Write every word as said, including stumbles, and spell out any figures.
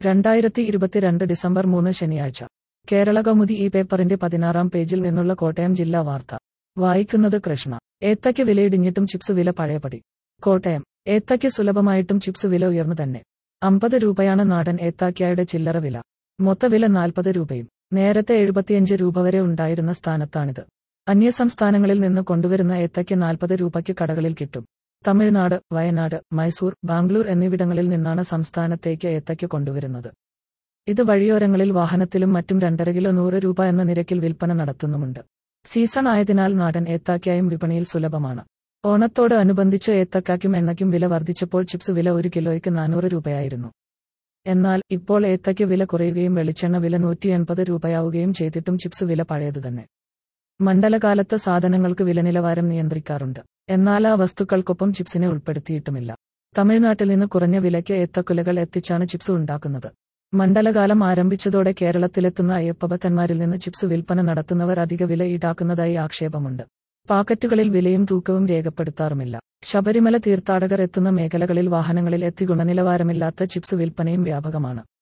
രണ്ടായിരത്തി ഇരുപത്തിരണ്ട് ഡിസംബർ മൂന്ന് ശനിയാഴ്ച കേരളകൗമുദി ഈ പേപ്പറിന്റെ പതിനാറാം പേജിൽ നിന്നുള്ള കോട്ടയം ജില്ലാ വാർത്ത വായിക്കുന്നത് കൃഷ്ണ. ഏത്തയ്ക്ക് വിലയിടിഞ്ഞിട്ടും ചിപ്സ് വില പഴയപടി. കോട്ടയം. ഏത്തയ്ക്ക് സുലഭമായിട്ടും ചിപ്സ് വില ഉയർന്നു തന്നെ. അമ്പത് രൂപയാണ് നാടൻ ഏത്തായ്ക്കായുടെ ചില്ലറ വില. മൊത്തവില നാൽപ്പത് രൂപയും. നേരത്തെ എഴുപത്തിയഞ്ച് രൂപ വരെ ഉണ്ടായിരുന്ന സ്ഥാനത്താണിത്. അന്യസംസ്ഥാനങ്ങളിൽ നിന്ന് കൊണ്ടുവരുന്ന ഏത്തയ്ക്ക് നാൽപ്പത് രൂപയ്ക്ക് കടകളിൽ കിട്ടും. തമിഴ്നാട്, വയനാട്, മൈസൂർ, ബാംഗ്ലൂർ എന്നിവിടങ്ങളിൽ നിന്നാണ് സംസ്ഥാനത്തേക്ക് ഏത്തയ്ക്ക് കൊണ്ടുവരുന്നത്. ഇത് വഴിയോരങ്ങളിൽ വാഹനത്തിലും മറ്റും രണ്ടര കിലോ നൂറ് രൂപ എന്ന നിരക്കിൽ വിൽപ്പന നടത്തുന്നുമുണ്ട്. സീസൺ ആയതിനാൽ നാടൻ ഏത്തായ്ക്കായും വിപണിയിൽ സുലഭമാണ്. ഓണത്തോട് അനുബന്ധിച്ച് ഏത്തയ്ക്കും എണ്ണയ്ക്കും വില വർദ്ധിച്ചപ്പോൾ ചിപ്സ് വില ഒരു കിലോയ്ക്ക് നാനൂറ് രൂപയായിരുന്നു. എന്നാൽ ഇപ്പോൾ ഏത്തയ്ക്ക് വില കുറയുകയും വെളിച്ചെണ്ണ വില നൂറ്റി എൺപത് രൂപയാവുകയും ചെയ്തിട്ടും ചിപ്സ് വില പഴയതുതന്നെ. മണ്ഡലകാലത്ത് സാധനങ്ങൾക്ക് വിലനിലവാരം നിയന്ത്രിക്കാറുണ്ട്. എന്നാൽ ആ വസ്തുക്കൾക്കൊപ്പം ചിപ്സിനെ ഉൾപ്പെടുത്തിയിട്ടുമില്ല. തമിഴ്നാട്ടിൽ നിന്ന് കുറഞ്ഞ വിലയ്ക്ക് ഏത്തക്കുലകൾ എത്തിച്ചാണ് ചിപ്സ് ഉണ്ടാക്കുന്നത്. മണ്ഡലകാലം ആരംഭിച്ചതോടെ കേരളത്തിലെത്തുന്ന അയ്യപ്പഭക്തന്മാരിൽ നിന്ന് ചിപ്സ് വിൽപ്പന നടത്തുന്നവർ അധിക വില ഈടാക്കുന്നതായി ആക്ഷേപമുണ്ട്. പാക്കറ്റുകളിൽ വിലയും തൂക്കവും രേഖപ്പെടുത്താറുമില്ല. ശബരിമല തീർത്ഥാടകർ എത്തുന്ന മേഖലകളിൽ വാഹനങ്ങളിൽ എത്തി ഗുണനിലവാരമില്ലാത്ത ചിപ്സ് വിൽപ്പനയും വ്യാപകമാണ്.